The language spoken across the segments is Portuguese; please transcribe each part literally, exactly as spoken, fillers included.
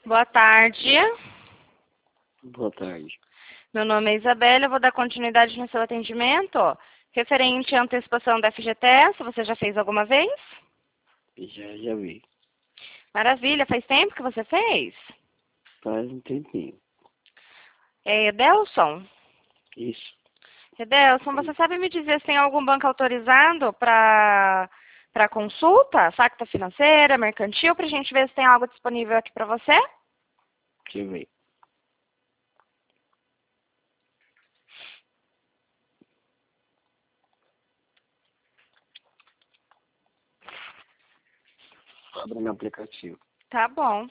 Boa tarde. Boa tarde. Meu nome é Isabela, eu vou dar continuidade no seu atendimento. Referente à antecipação da F G T S, você já fez alguma vez? Já, já vi. Maravilha, faz tempo que você fez? Faz um tempinho. É Edelson? Isso. Edelson, você sabe me dizer se tem algum banco autorizado para para consulta? Facta financeira, mercantil, para a gente ver se tem algo disponível aqui para você? Deixa eu ver. Abra no aplicativo. Tá bom.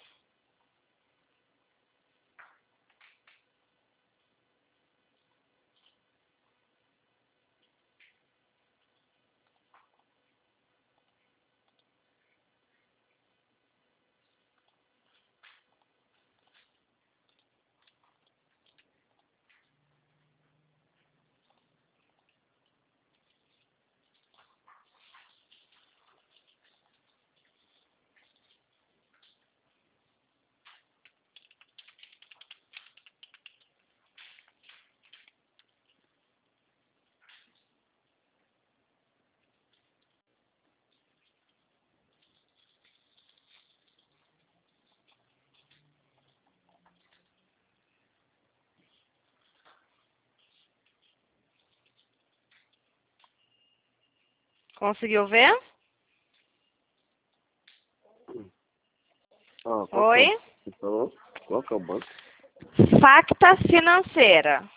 Conseguiu ver? Ó, qual que é Oi? o... Você falou? Qual que é o banco? Facta financeira.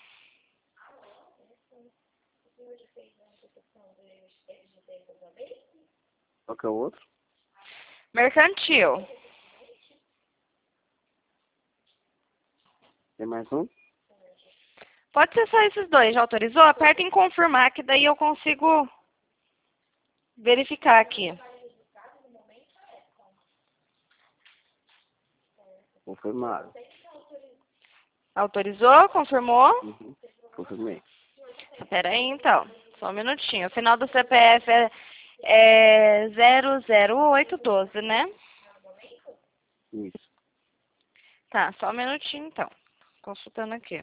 Qual que é o outro? Mercantil. Tem mais um? Pode ser só esses dois. Já autorizou? Aperta em confirmar, que daí eu consigo verificar aqui. Confirmado. Autorizou? Confirmou? Uhum. Confirmei. Espera aí, então. Só um minutinho. O final do C P F é, é zero zero oito um dois, né? Isso. Tá, só um minutinho, então. Consultando aqui.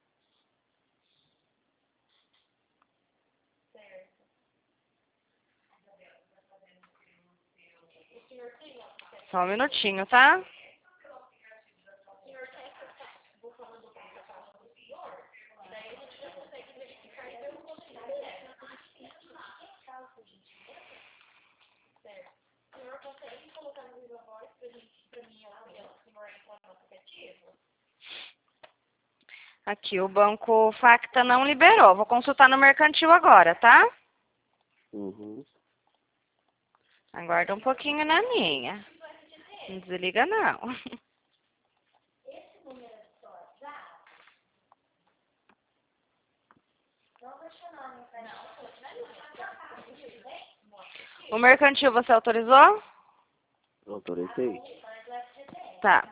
Só um minutinho, tá? Aqui, o banco Facta não liberou. Vou consultar no mercantil agora, tá? Uhum. Aguarda um pouquinho na minha. Não desliga, não. O mercantil você autorizou? Autorizei. Tá.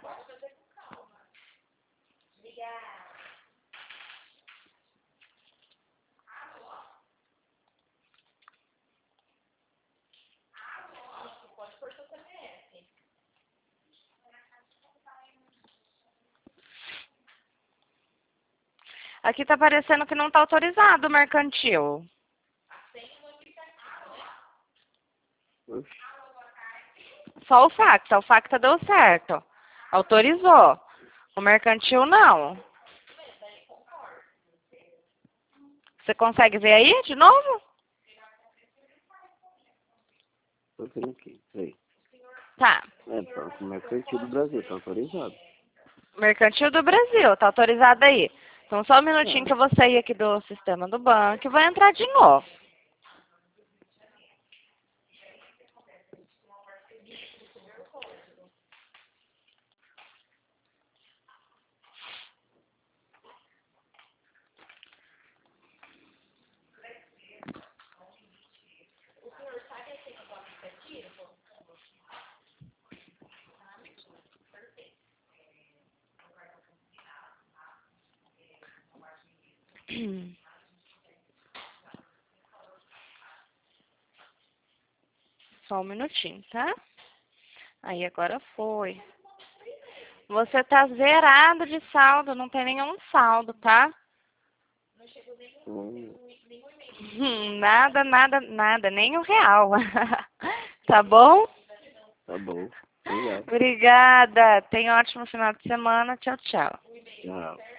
Aqui tá parecendo que não tá autorizado o mercantil. Oxi. Só o Facta. O Facta deu certo. Autorizou. O mercantil não. Você consegue ver aí de novo? Tô vendo aqui. Peraí. Tá. É, Banco Mercantil do Brasil. Tá autorizado. Mercantil do Brasil. Tá autorizado aí. Então só um minutinho que Tá. eu vou sair aqui do sistema do banco e vou entrar de novo. Só um minutinho, tá? Aí agora foi. Você tá zerado de saldo, não tem nenhum saldo, tá? Hum, Hum, Nada, nada, nada, nem um real. Tá bom? tá bom. Obrigado. Obrigada. Tenha um ótimo final de semana. Tchau, tchau. Tchau.